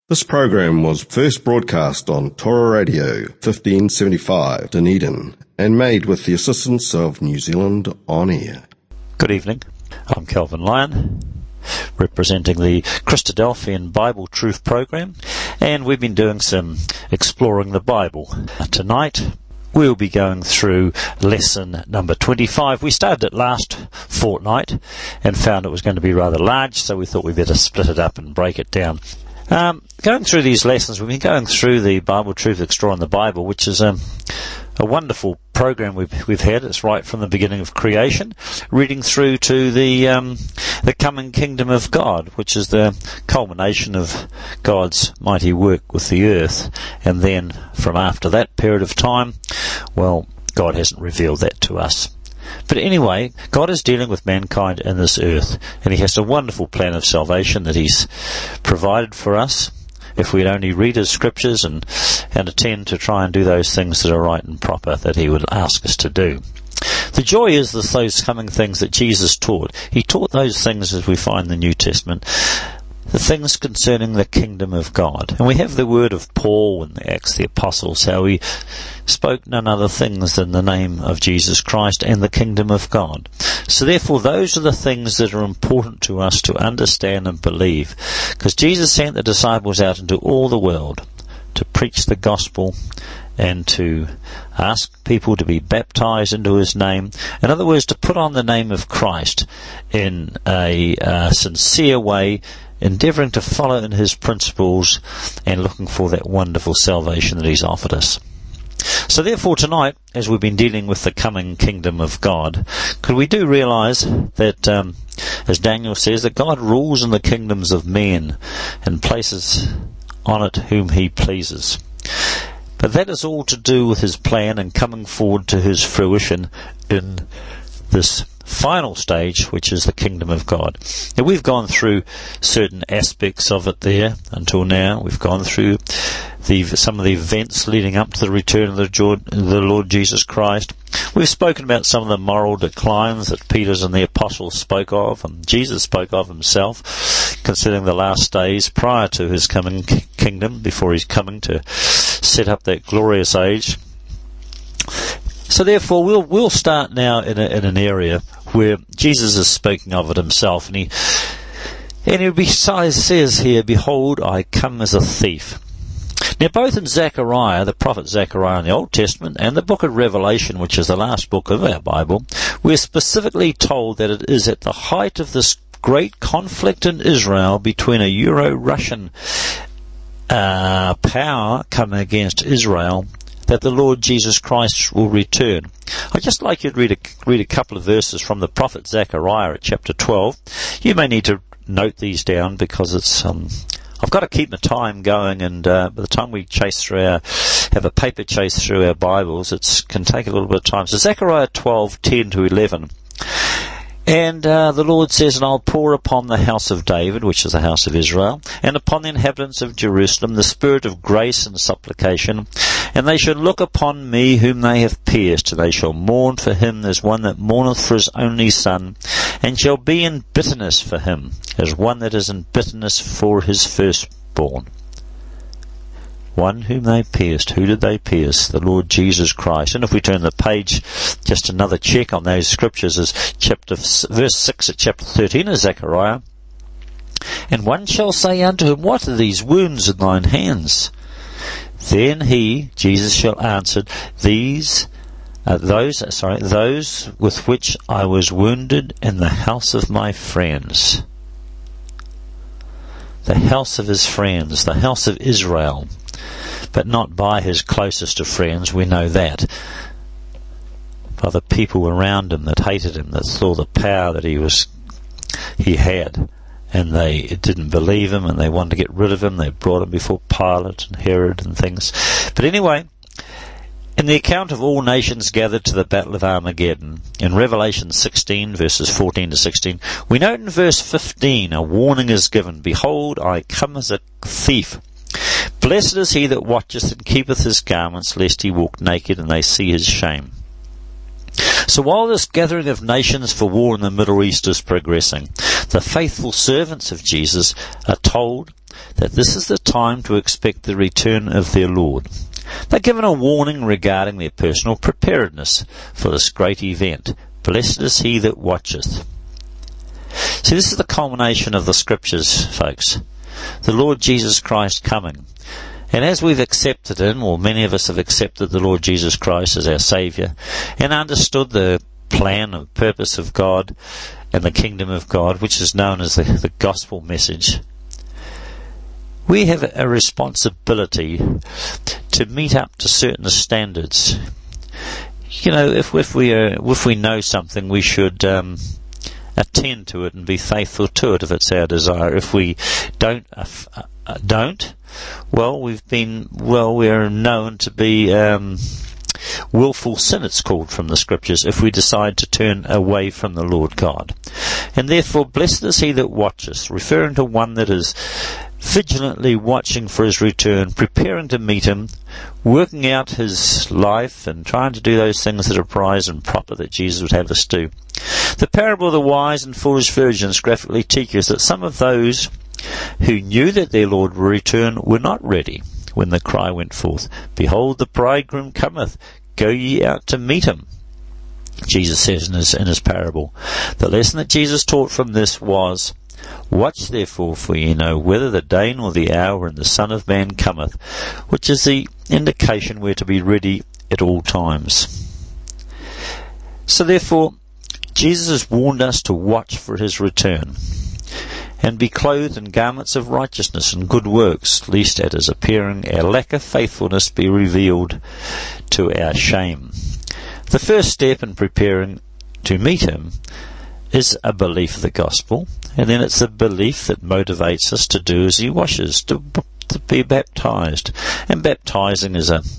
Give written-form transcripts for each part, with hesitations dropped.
This program was first broadcast on Torah Radio 1575 Dunedin and made with the assistance of New Zealand On Air. Good evening. I'm Calvin Lyon, representing the Christadelphian Bible Truth Program, and we've been doing some exploring the Bible. Tonight we'll be going through lesson number 25. We started it last fortnight and found it was going to be rather large, so we thought we'd better split it up and break it down. Going through these lessons, we've been going through the Bible Truth Exploring the Bible, which is a wonderful program we've had. It's right from the beginning of creation, reading through to the coming kingdom of God, which is the culmination of God's mighty work with the earth. And then from after that period of time, well, God hasn't revealed that to us. But anyway, God is dealing with mankind in this earth, and He has a wonderful plan of salvation that He's provided for us if we'd only read His scriptures and attend to try and do those things that are right and proper that He would ask us to do. The joy is that those coming things that Jesus taught, He taught those things as we find in the New Testament, the things concerning the kingdom of God. And we have the word of Paul in the Acts of the Apostles, how he spoke none other things than the name of Jesus Christ and the kingdom of God. So therefore, those are the things that are important to us to understand and believe, because Jesus sent the disciples out into all the world to preach the gospel and to ask people to be baptized into His name. In other words, to put on the name of Christ in a sincere way, endeavouring to follow in His principles and looking for that wonderful salvation that He's offered us. So therefore tonight, as we've been dealing with the coming kingdom of God, could we do realise that, as Daniel says, that God rules in the kingdoms of men and places on it whom He pleases. But that is all to do with His plan and coming forward to His fruition in this final stage, which is the kingdom of God. Now, we've gone through certain aspects of it there until now. We've gone through some of the events leading up to the return of the Lord Jesus Christ. We've spoken about some of the moral declines that Peter's and the apostles spoke of, and Jesus spoke of Himself, considering the last days prior to His coming kingdom, before He's coming to set up that glorious age. So therefore, we'll start now in an area where Jesus is speaking of it Himself, and he says here, "Behold, I come as a thief." Now, both in Zechariah, the prophet Zechariah in the Old Testament, and the book of Revelation, which is the last book of our Bible, we're specifically told that it is at the height of this great conflict in Israel between a Euro-Russian power coming against Israel, that the Lord Jesus Christ will return. I'd just like you to read a couple of verses from the prophet Zechariah at chapter 12. You may need to note these down because it's I've got to keep my time going, and by the time we have a paper chase through our Bibles, it can take a little bit of time. So Zechariah 12:10 to 11. And the Lord says, "And I'll pour upon the house of David," which is the house of Israel, "and upon the inhabitants of Jerusalem the spirit of grace and supplication, and they shall look upon me whom they have pierced, and they shall mourn for him as one that mourneth for his only son, and shall be in bitterness for him, as one that is in bitterness for his firstborn." One whom they pierced. Who did they pierce? The Lord Jesus Christ. And if we turn the page, just another check on those scriptures is verse 6 at chapter 13 of Zechariah. "And one shall say unto him, What are these wounds in thine hands? Then he," Jesus, "shall answer, those with which I was wounded in the house of my friends." The house of His friends, the house of Israel, but not by His closest of friends, we know that. By the people around Him that hated Him, that saw the power that He had, and they didn't believe Him, and they wanted to get rid of Him. They brought Him before Pilate and Herod and things. But anyway, in the account of all nations gathered to the battle of Armageddon, in Revelation 16, verses 14 to 16, we note in verse 15 a warning is given, "Behold, I come as a thief. Blessed is he that watcheth and keepeth his garments, lest he walk naked and they see his shame." So while this gathering of nations for war in the Middle East is progressing, The faithful servants of Jesus are told that this is the time to expect the return of their Lord. They're given a warning regarding their personal preparedness for this great event. Blessed is he that watcheth. See, this is the culmination of the Scriptures, folks. The Lord Jesus Christ coming. And as we've accepted Him, or many of us have accepted the Lord Jesus Christ as our Saviour, and understood the plan and purpose of God and the kingdom of God, which is known as the gospel message, we have a responsibility to meet up to certain standards. You know, if we know something, we should attend to it and be faithful to it if it's our desire. If we don't, we're known to be willful sin, it's called from the Scriptures, if we decide to turn away from the Lord God. And therefore, blessed is he that watcheth, referring to one that is vigilantly watching for his return, preparing to meet him, working out his life and trying to do those things that are prized and proper that Jesus would have us do. The parable of the wise and foolish virgins graphically teaches that some of those who knew that their Lord would return were not ready when the cry went forth, Behold, the bridegroom cometh, go ye out to meet him. Jesus says in his parable. The lesson that Jesus taught from this was, Watch therefore, for ye know whether the day nor the hour when the Son of Man cometh, which is the indication we're to be ready at all times. So therefore, Jesus has warned us to watch for his return, and be clothed in garments of righteousness and good works, lest at his appearing our lack of faithfulness be revealed to our shame. The first step in preparing to meet him is a belief of the gospel, and then it's a belief that motivates us to do as he wishes, to be baptized. And baptizing is a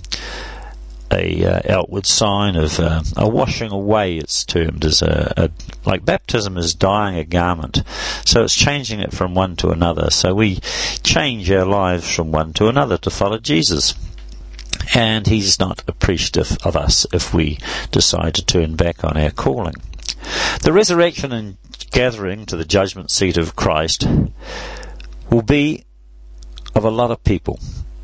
outward sign of a washing away, it's termed as like baptism is dyeing a garment, so it's changing it from one to another. So we change our lives from one to another to follow Jesus, and he's not appreciative of us if we decide to turn back on our calling. The resurrection and gathering to the judgment seat of Christ will be of a lot of people.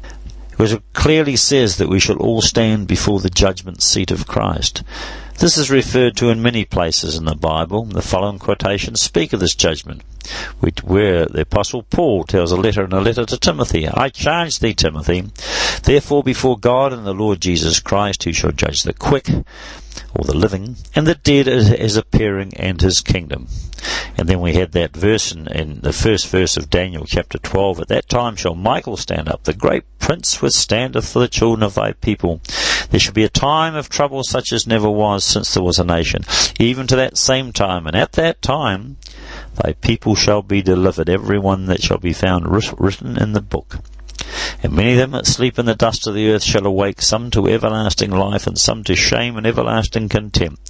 It clearly says that we shall all stand before the judgment seat of Christ. This is referred to in many places in the Bible. The following quotations speak of this judgment, where the Apostle Paul tells in a letter to Timothy, I charge thee, Timothy, therefore before God and the Lord Jesus Christ, who shall judge the quick, or the living, and the dead at his appearing and his kingdom. And then we had that verse in the first verse of Daniel chapter 12, At that time shall Michael stand up, the great prince which standeth for the children of thy people. There shall be a time of trouble such as never was since there was a nation, even to that same time. And at that time thy people shall be delivered, every one that shall be found written in the book. And many of them that sleep in the dust of the earth shall awake, some to everlasting life, and some to shame and everlasting contempt.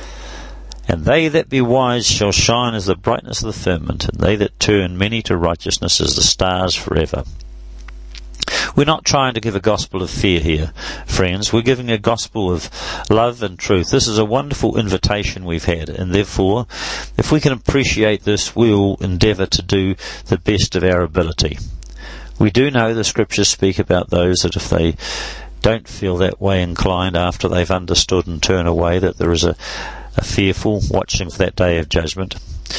And they that be wise shall shine as the brightness of the firmament, and they that turn many to righteousness as the stars forever. We're not trying to give a gospel of fear here, friends. We're giving a gospel of love and truth. This is a wonderful invitation we've had, and therefore, if we can appreciate this, we'll endeavour to do the best of our ability. We do know the Scriptures speak about those that if they don't feel that way inclined after they've understood and turn away, that there is a fearful watching for that day of judgment.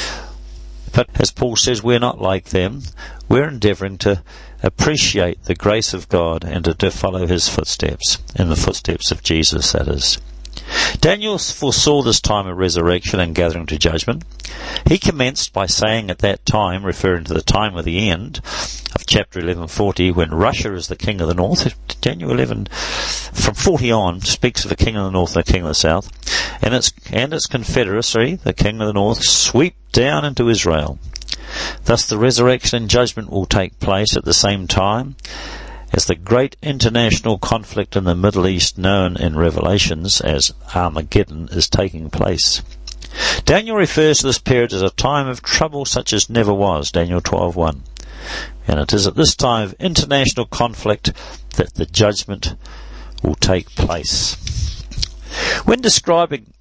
But as Paul says, we're not like them. We're endeavouring to appreciate the grace of God and to follow his footsteps, in the footsteps of Jesus, that is. Daniel foresaw this time of resurrection and gathering to judgment. He commenced by saying at that time, referring to the time of the end of chapter 11:40, when Russia is the king of the north. Daniel 11 from 40 on speaks of the king of the north and the king of the south, and its confederacy, the king of the north, sweep down into Israel. Thus the resurrection and judgment will take place at the same time as the great international conflict in the Middle East, known in Revelations as Armageddon, is taking place. Daniel refers to this period as a time of trouble such as never was, Daniel 12:1. And it is at this time of international conflict that the judgment will take place. When describing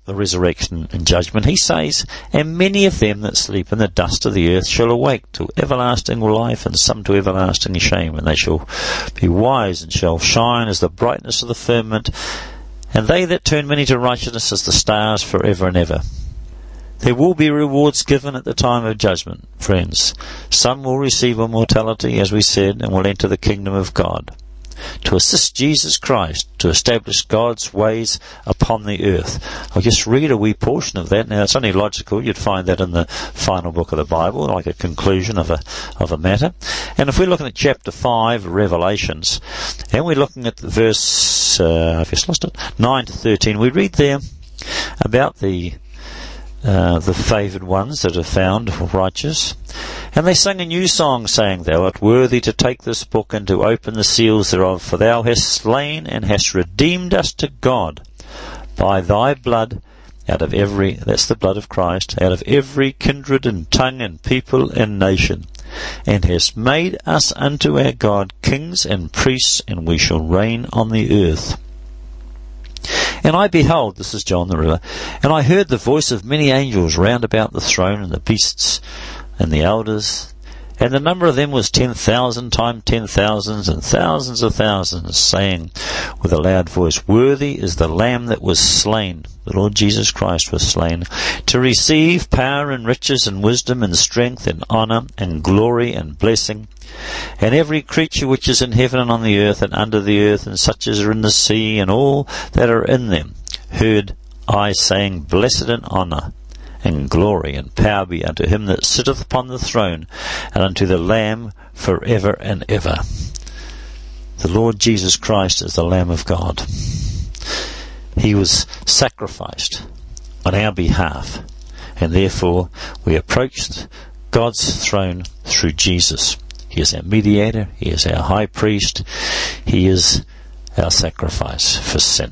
the resurrection and judgment, he says, "And many of them that sleep in the dust of the earth shall awake to everlasting life, and some to everlasting shame. And they shall be wise, and shall shine as the brightness of the firmament, and they that turn many to righteousness as the stars for ever and ever." There will be rewards given at the time of judgment, friends. Some will receive immortality, as we said, and will enter the kingdom of God, to assist Jesus Christ to establish God's ways upon the earth. I'll just read a wee portion of that. Now, it's only logical. You'd find that in the final book of the Bible, like a conclusion of a matter. And if we're looking at chapter 5, Revelations, and we're looking at the verse, I've just lost it, 9 to 13, we read there about the favoured ones that are found righteous. "And they sang a new song, saying, Thou art worthy to take this book and to open the seals thereof, for thou hast slain and hast redeemed us to God by thy blood out of every," that's the blood of Christ, "out of every kindred and tongue and people and nation, and hast made us unto our God kings and priests, and we shall reign on the earth. And I beheld," this is John the River, "and I heard the voice of many angels round about the throne, and the beasts, and the elders, and the number of them was 10,000 times 10,000s, and thousands of thousands, saying with a loud voice, Worthy is the Lamb that was slain," the Lord Jesus Christ was slain, "to receive power and riches and wisdom and strength and honour and glory and blessing. And every creature which is in heaven and on the earth and under the earth, and such as are in the sea, and all that are in them, heard I saying, Blessed and honour and glory and power be unto him that sitteth upon the throne, and unto the Lamb for ever and ever." The Lord Jesus Christ is the Lamb of God. He was sacrificed on our behalf, and therefore we approach God's throne through Jesus. He is our mediator, He is our high priest, He is our sacrifice for sin.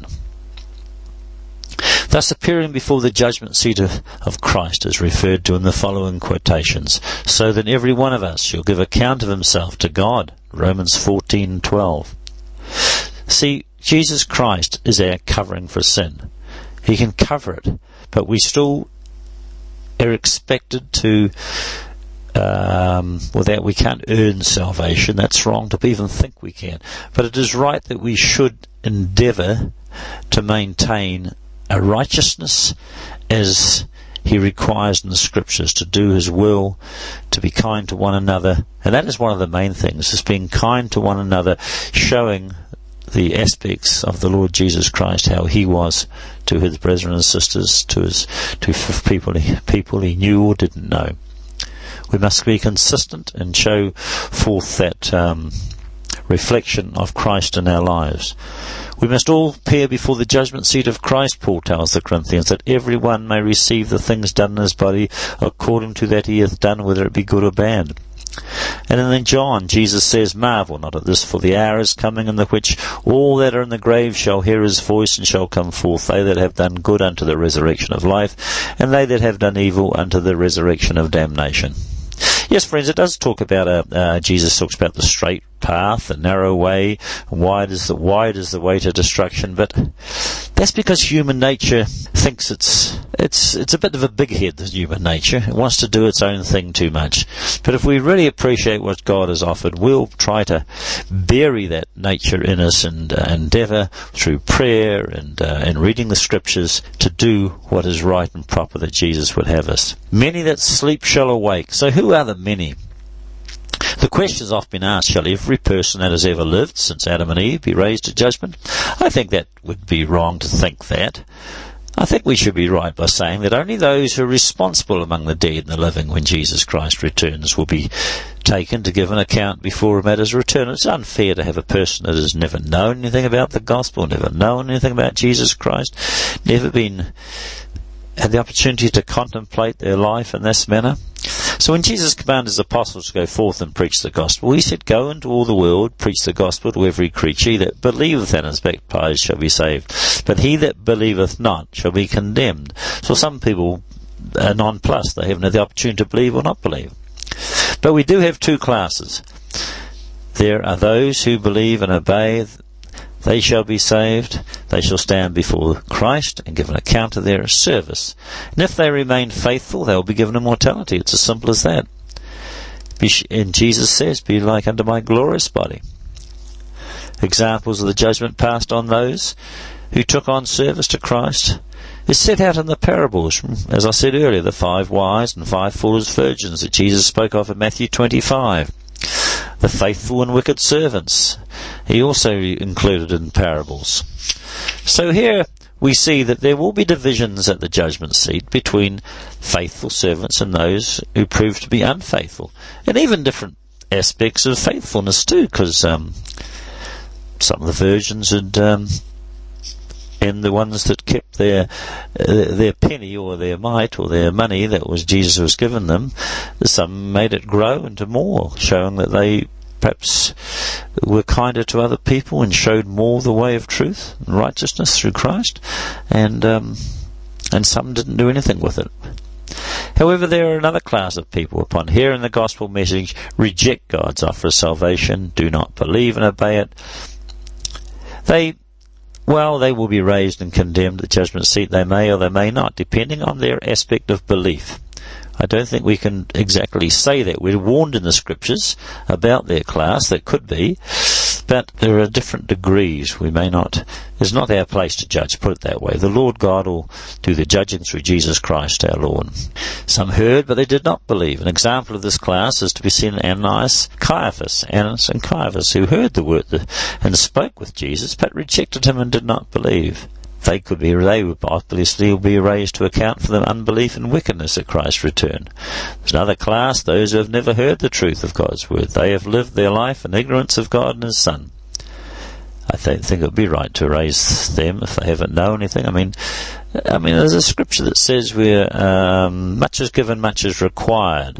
Thus appearing before the judgment seat of Christ is referred to in the following quotations: "So that every one of us shall give account of himself to God," Romans 14:12. See, Jesus Christ is our covering for sin. He can cover it, but we still are expected to without, we can't earn salvation. That's wrong to even think we can. But it is right that we should endeavour to maintain a righteousness as He requires in the Scriptures, to do His will, to be kind to one another. And that is one of the main things, is being kind to one another, showing the aspects of the Lord Jesus Christ, how He was to His brethren and sisters, to people He knew or didn't know. We must be consistent and show forth that reflection of Christ in our lives. We must all appear before the judgment seat of Christ, Paul tells the Corinthians, that every one may receive the things done in his body according to that he hath done, whether it be good or bad. And then in John, Jesus says, "Marvel not at this, for the hour is coming in the which all that are in the grave shall hear his voice, and shall come forth, they that have done good unto the resurrection of life, and they that have done evil unto the resurrection of damnation." Yes, friends, it does talk about, Jesus talks about the straight path, the narrow way, wide is the way to destruction, but that's because human nature thinks it's a bit of a big head, human nature. It wants to do its own thing too much. But if we really appreciate what God has offered, we'll try to bury that nature in us and endeavour through prayer and reading the Scriptures to do what is right and proper that Jesus would have us. Many that sleep shall awake. So who are the many? The question has often been asked, shall every person that has ever lived since Adam and Eve be raised to judgment? I think that would be wrong to think that. I think we should be right by saying that only those who are responsible among the dead and the living when Jesus Christ returns will be taken to give an account before him at his return. It's unfair to have a person that has never known anything about the gospel, never known anything about Jesus Christ, never had the opportunity to contemplate their life in this manner. So when Jesus commanded his apostles to go forth and preach the gospel, he said, "Go into all the world, preach the gospel to every creature. He that believeth and is baptized shall be saved, but he that believeth not shall be condemned." So some people are nonplussed. They haven't had the opportunity to believe or not believe. But we do have two classes. There are those who believe and obey They shall be saved. They shall stand before Christ and give an account of their service. And if they remain faithful, they will be given immortality. It's as simple as that. And Jesus says, be like unto my glorious body. Examples of the judgment passed on those who took on service to Christ is set out in the parables, as I said earlier, the 5 wise and 5 foolish virgins that Jesus spoke of in Matthew 25. The faithful and wicked servants, he also included in parables. So here we see that there will be divisions at the judgment seat between faithful servants and those who prove to be unfaithful, and even different aspects of faithfulness too, because some of the virgins had and the ones that kept their penny or their mite or their money that was Jesus was given them, some made it grow into more, showing that they perhaps were kinder to other people and showed more the way of truth and righteousness through Christ, and some didn't do anything with it. However, there are another class of people, upon hearing the gospel message, reject God's offer of salvation, do not believe and obey it. They will be raised and condemned at the judgment seat. They may or they may not, depending on their aspect of belief. I don't think we can exactly say that. We're warned in the scriptures about their class, that could be, but there are different degrees. We may not, it's not our place to judge, put it that way. The Lord God will do the judging through Jesus Christ our Lord. Some heard, but they did not believe. An example of this class is to be seen in Annas and Caiaphas, who heard the word and spoke with Jesus, but rejected him and did not believe. They would obviously be raised to account for their unbelief and wickedness at Christ's return. There's another class, those who have never heard the truth of God's word. They have lived their life in ignorance of God and His Son. I think it would be right to raise them if they haven't known anything. I mean, there's a scripture that says much is given, much is required.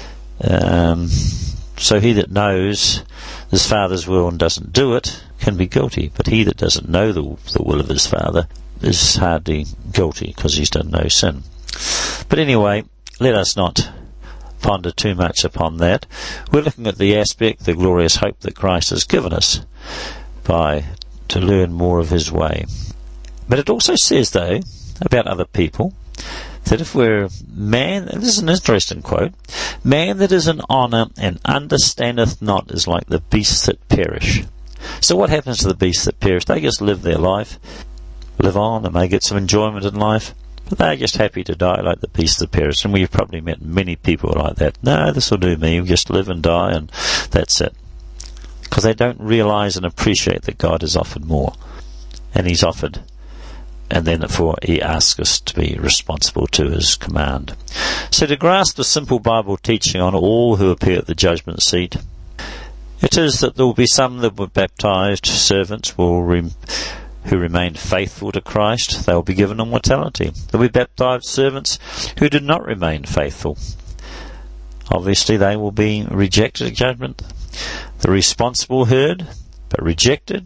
So he that knows his Father's will and doesn't do it can be guilty, but he that doesn't know the will of his Father is hardly guilty, because he's done no sin. But anyway, let us not ponder too much upon that. We're looking at the aspect, the glorious hope that Christ has given us to learn more of His way. But it also says, though, about other people, that if we're man, and this is an interesting quote, man that is in honour and understandeth not is like the beasts that perish. So what happens to the beasts that perish? They just live their life, live on, and may get some enjoyment in life, but they're just happy to die like the beasts that perish. And we've probably met many people like that. No, this will do me, we just live and die and that's it. Because they don't realise and appreciate that God has offered more. And He's offered, and then therefore He asks us to be responsible to His command. So to grasp the simple Bible teaching on all who appear at the judgment seat, it is that there will be some that were baptized servants who remained faithful to Christ. They will be given immortality. There will be baptized servants who did not remain faithful. Obviously they will be rejected at judgment. The responsible heard, but rejected.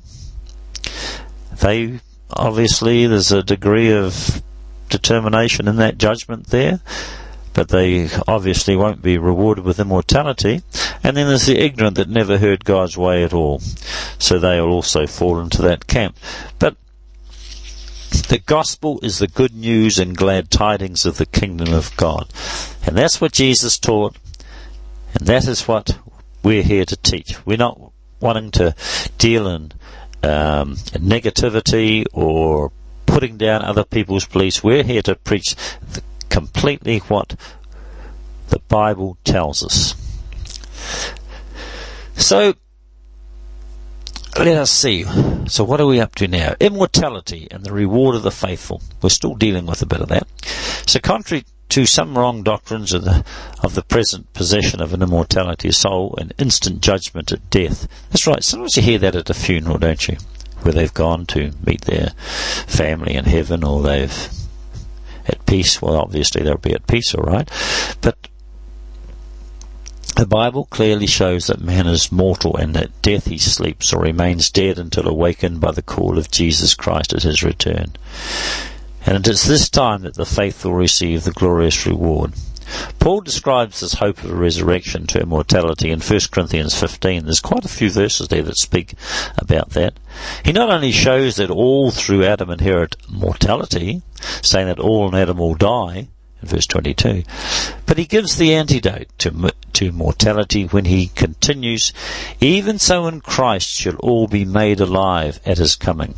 Obviously there's a degree of determination in that judgment there, but they obviously won't be rewarded with immortality. And then there's the ignorant that never heard God's way at all, so they will also fall into that camp. But the gospel is the good news and glad tidings of the kingdom of God, and that's what Jesus taught, and that is what we're here to teach. We're not wanting to deal in negativity or putting down other people's beliefs. We're here to preach completely what the Bible tells us. So let us see. So what are we up to now? Immortality and the reward of the faithful. We're still dealing with a bit of that. So contrary to some wrong doctrines of the present possession of an immortality of soul and instant judgment at death. That's right. Sometimes you hear that at a funeral, don't you? Where they've gone to meet their family in heaven, or they've at peace. Well, obviously they'll be at peace, all right. But the Bible clearly shows that man is mortal, and that death he sleeps or remains dead until awakened by the call of Jesus Christ at His return. And it is this time that the faithful receive the glorious reward. Paul describes this hope of a resurrection to immortality in 1 Corinthians 15. There's quite a few verses there that speak about that. He not only shows that all through Adam inherit mortality, saying that all in Adam will die, in verse 22, but he gives the antidote to mortality when he continues, even so in Christ shall all be made alive at his coming.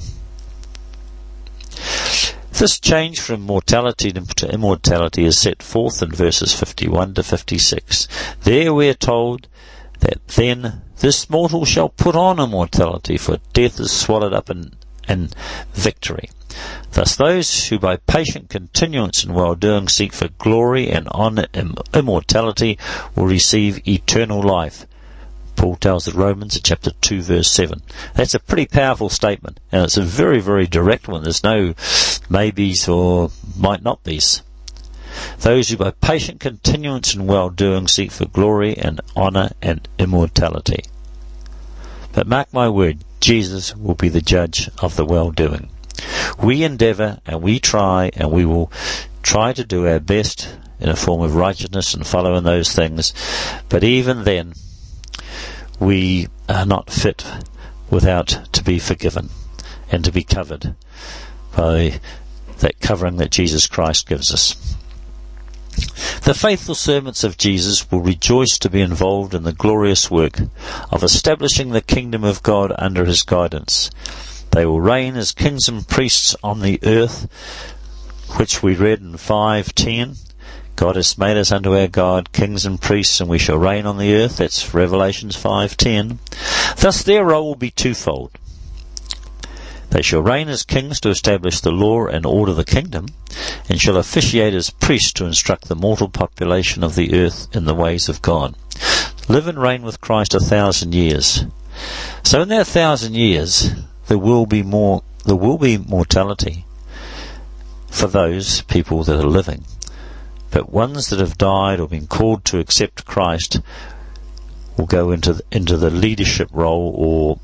This change from mortality to immortality is set forth in verses 51 to 56. There we are told that then this mortal shall put on immortality, for death is swallowed up in victory. Thus those who by patient continuance in well-doing seek for glory and honour and immortality will receive eternal life. Paul tells the Romans in chapter 2 verse 7. That's a pretty powerful statement, and it's a very, very direct one. There's no maybes or might not be's. Those who by patient continuance in well-doing seek for glory and honour and immortality. But mark my word, Jesus will be the judge of the well-doing. We endeavour and we try, and we will try to do our best in a form of righteousness and follow in those things, but even then we are not fit without to be forgiven and to be covered by that covering that Jesus Christ gives us. The faithful servants of Jesus will rejoice to be involved in the glorious work of establishing the kingdom of God under his guidance. They will reign as kings and priests on the earth, which we read in 5:10. God has made us unto our God kings and priests, and we shall reign on the earth. That's Revelations 5:10. Thus their role will be twofold. They shall reign as kings to establish the law and order the kingdom, and shall officiate as priests to instruct the mortal population of the earth in the ways of God. Live and reign with Christ 1,000 years. So in that 1,000 years, there will be mortality for those people that are living. But ones that have died or been called to accept Christ will go into the leadership role,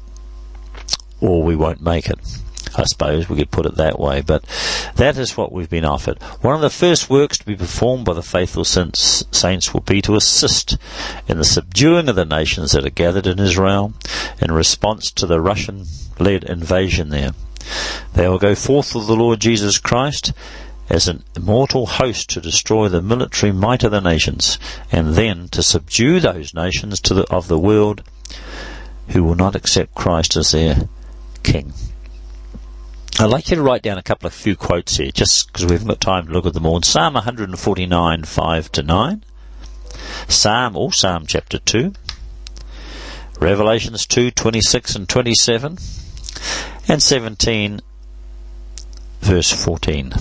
or we won't make it. I suppose we could put it that way, but that is what we've been offered. One of the first works to be performed by the faithful saints will be to assist in the subduing of the nations that are gathered in Israel in response to the Russian-led invasion there. They will go forth with the Lord Jesus Christ as an immortal host to destroy the military might of the nations, and then to subdue those nations of the world who will not accept Christ as their King. I'd like you to write down a few quotes here, just because we haven't got time to look at them all. Psalm 149, 5-9. Psalm chapter 2. Revelations 2, 26 and 27. And 17, verse 14.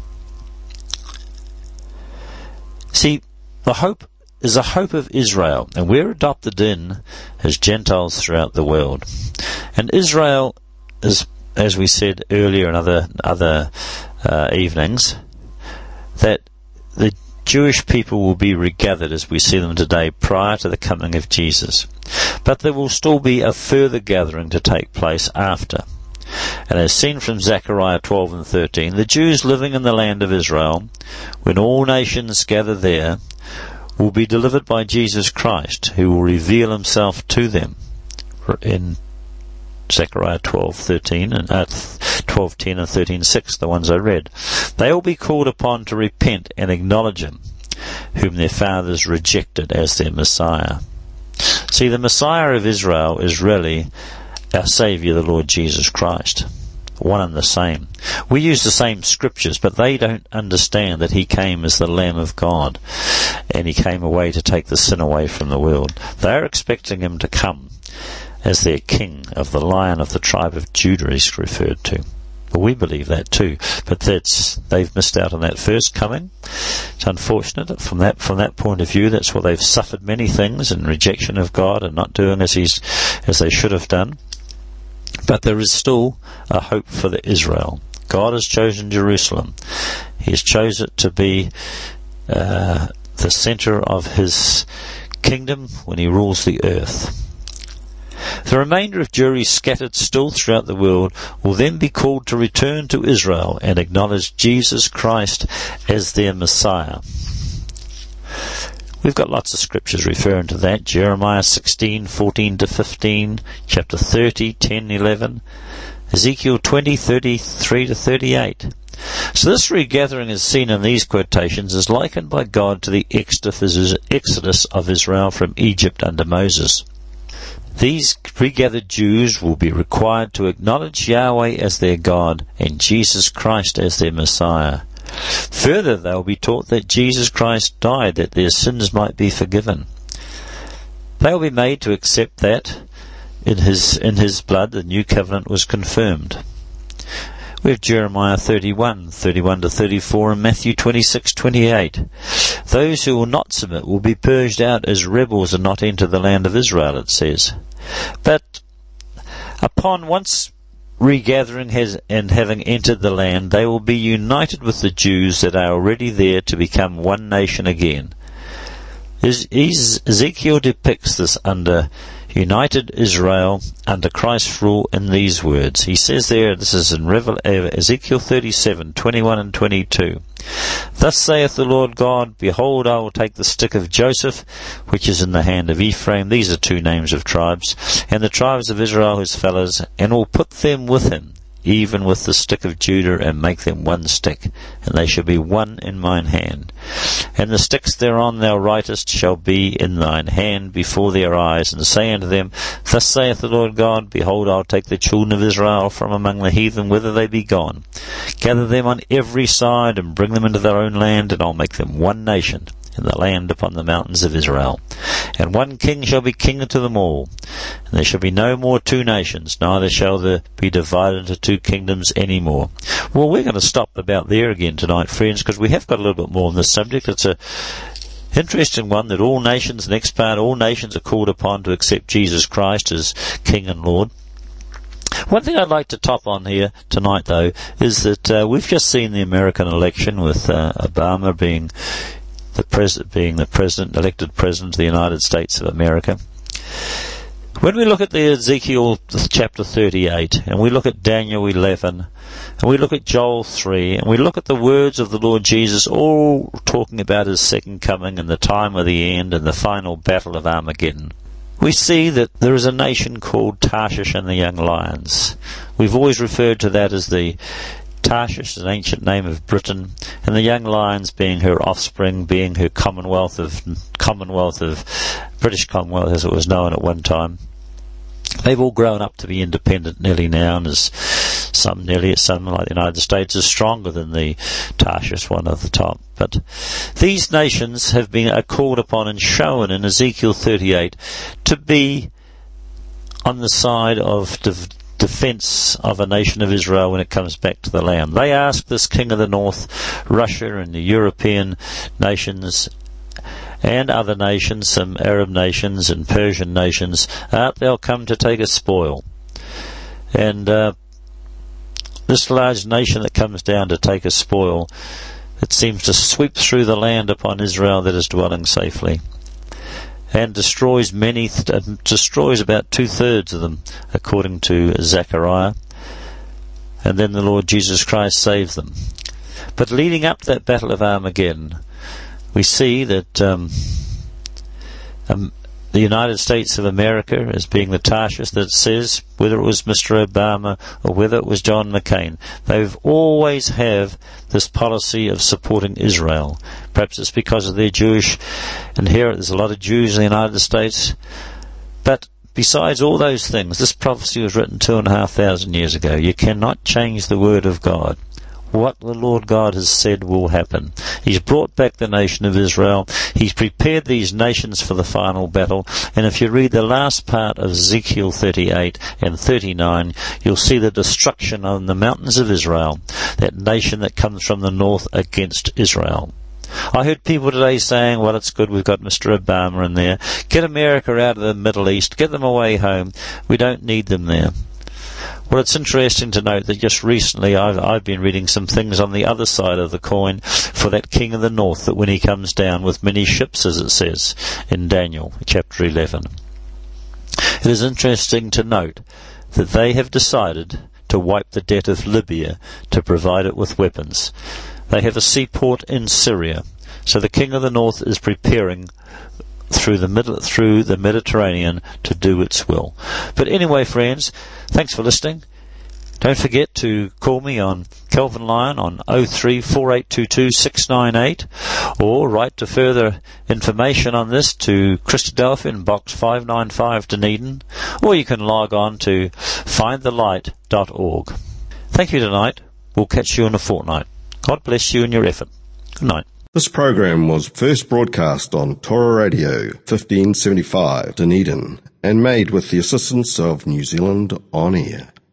See, the hope is a hope of Israel, and we're adopted in as Gentiles throughout the world. And Israel is, as we said earlier in other evenings, that the Jewish people will be regathered as we see them today prior to the coming of Jesus. But there will still be a further gathering to take place after. And as seen from Zechariah 12 and 13, the Jews living in the land of Israel, when all nations gather there, will be delivered by Jesus Christ, who will reveal himself to them. In Zechariah 12:13 and 12:10 and 13:6, the ones I read, they will be called upon to repent and acknowledge him, whom their fathers rejected as their Messiah. See, the Messiah of Israel is really our Saviour, the Lord Jesus Christ. One and the same. We use the same scriptures, but they don't understand that he came as the Lamb of God, and he came away to take the sin away from the world. They're expecting him to come as their king, of the Lion of the tribe of Judah is referred to. Well, we believe that too, but they've missed out on that first coming. It's unfortunate from that point of view. That's why they've suffered many things in rejection of God and not doing as they should have done. But there is still a hope for Israel. God has chosen Jerusalem. He has chosen it to be the center of his kingdom when he rules the earth. The remainder of Jewry scattered still throughout the world will then be called to return to Israel and acknowledge Jesus Christ as their Messiah. We've got lots of scriptures referring to that. Jeremiah 16:14-15, chapter 30, 10, 11, Ezekiel 20, 33-38. So this regathering is seen in these quotations as likened by God to the exodus of Israel from Egypt under Moses. These regathered Jews will be required to acknowledge Yahweh as their God and Jesus Christ as their Messiah. Further, they will be taught that Jesus Christ died that their sins might be forgiven. They will be made to accept that in his blood the new covenant was confirmed. We have Jeremiah 31:31-34, and Matthew 26:28. Those who will not submit will be purged out as rebels and not enter the land of Israel, it says. But upon once regathering and having entered the land, they will be united with the Jews that are already there to become one nation again. Ezekiel depicts this under united Israel under Christ's rule in these words. He says there, this is in Ezekiel 37:21 and 22. Thus saith the Lord God, Behold, I will take the stick of Joseph, which is in the hand of Ephraim, these are two names of tribes, and the tribes of Israel his fellows, and will put them with him, even with the stick of Judah, and make them one stick, and they shall be one in mine hand. And the sticks thereon thou writest shall be in thine hand before their eyes, and say unto them, Thus saith the Lord God, Behold, I'll take the children of Israel from among the heathen, whither they be gone, gather them on every side, and bring them into their own land, and I'll make them one nation in the land upon the mountains of Israel. And one king shall be king unto them all. And there shall be no more two nations, neither shall there be divided into two kingdoms any more. Well, we're going to stop about there again tonight, friends, because we have got a little bit more on this subject. It's a interesting one that all nations, next part, all nations are called upon to accept Jesus Christ as King and Lord. One thing I'd like to top on here tonight, though, is that we've just seen the American election with Obama being the elected president of the United States of America. When we look at the Ezekiel chapter 38, and we look at Daniel 11, and we look at Joel 3, and we look at the words of the Lord Jesus, all talking about his second coming and the time of the end and the final battle of Armageddon, we see that there is a nation called Tarshish and the young lions. We've always referred to that as the Tarshish, an ancient name of Britain, and the young lions being her offspring, being her Commonwealth of British Commonwealth as it was known at one time. They've all grown up to be independent nearly now, and as some like the United States is stronger than the Tarshish one at the top. But these nations have been called upon and shown in Ezekiel 38 to be on the side of defense of a nation of Israel when it comes back to the land. They ask this king of the north, Russia and the European nations and other nations, some Arab nations and Persian nations, art thou come to take a spoil? And this large nation that comes down to take a spoil, it seems to sweep through the land upon Israel that is dwelling safely, and destroys about 2/3 of them, according to Zechariah. And then the Lord Jesus Christ saves them. But leading up to that battle of Armageddon, we see that the United States of America, as being the Tarshish that it says, whether it was Mr. Obama or whether it was John McCain, they've always have this policy of supporting Israel. Perhaps it's because of their Jewish inheritance. There's a lot of Jews in the United States. But besides all those things, this prophecy was written 2,500 years ago. You cannot change the word of God. What the Lord God has said will happen. He's brought back the nation of Israel. He's prepared these nations for the final battle. And if you read the last part of Ezekiel 38 and 39, you'll see the destruction on the mountains of Israel, that nation that comes from the north against Israel. I heard people today saying, well, it's good we've got Mr. Obama in there. Get America out of the Middle East. Get them away home. We don't need them there. Well, it's interesting to note that just recently I've been reading some things on the other side of the coin for that king of the north, that when he comes down with many ships, as it says in Daniel chapter 11. It is interesting to note that they have decided to wipe the debt of Libya to provide it with weapons. They have a seaport in Syria. So the King of the North is preparing through the Mediterranean to do its will. But anyway, friends, thanks for listening. Don't forget to call me on Kelvin Lyon on 03 4822 698, or write to further information on this to Christadelphi in Box 595 Dunedin, or you can log on to findthelight.org. Thank you tonight. We'll catch you in a fortnight. God bless you in your effort. Good night. This program was first broadcast on Torah Radio 1575 Dunedin and made with the assistance of New Zealand On Air.